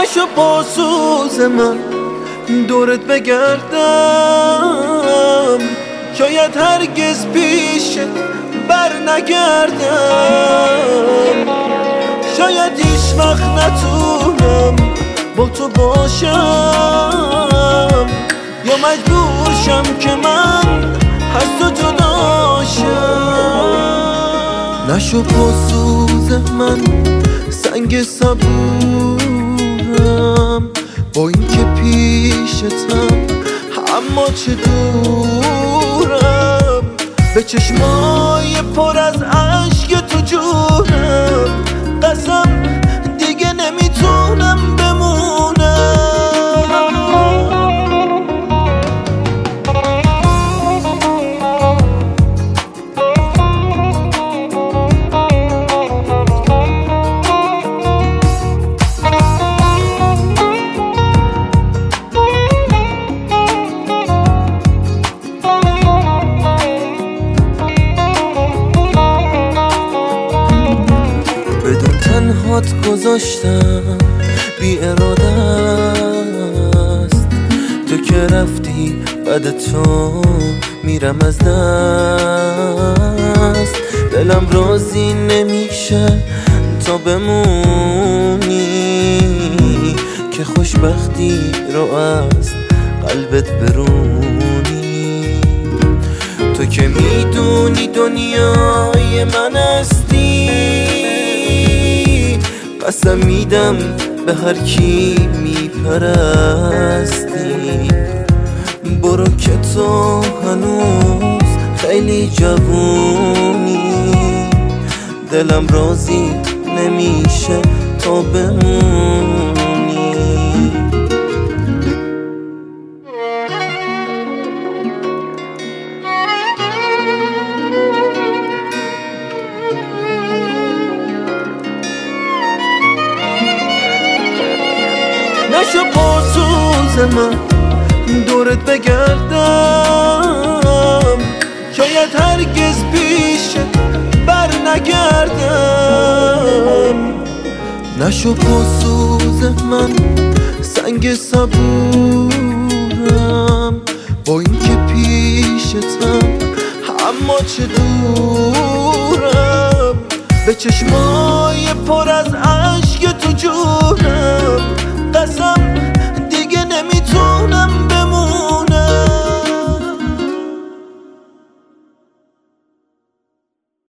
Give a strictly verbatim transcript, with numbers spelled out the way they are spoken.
نشو پاسوز من دورت بگردم، شاید هرگز پیشت بر نگردم، شاید هیچ وقت نتونم با تو باشم، یا مجبور شم که من از تو جداشم. نشو پاسوز من سنگ صبورم، با اینکه پیشتم اما چه دورم، به چشمای پر از عشق تو جونم، قسم دیگه نمیتونم بمونم. تنهات گذاشتم بی اراده است، تو که رفتی بعد تو میرم از دست، دلم راضی نمیشه تا بمونی، که خوشبختی رو از قلبت برونی، تو که میدونی دنیای من هستی، قسم میدم به هر کی میپرستی، برو که تو هنوز خیلی جوونی، دلم راضی نمیشه تا بمونی. نشو پاسوز من دورت بگردم، شاید هرگز پیشت بر نگردم، نشو پاسوز من سنگ صبورم، با اینکه پیشتم اما چه دورم، به چشمای پر از عشق تو جونم،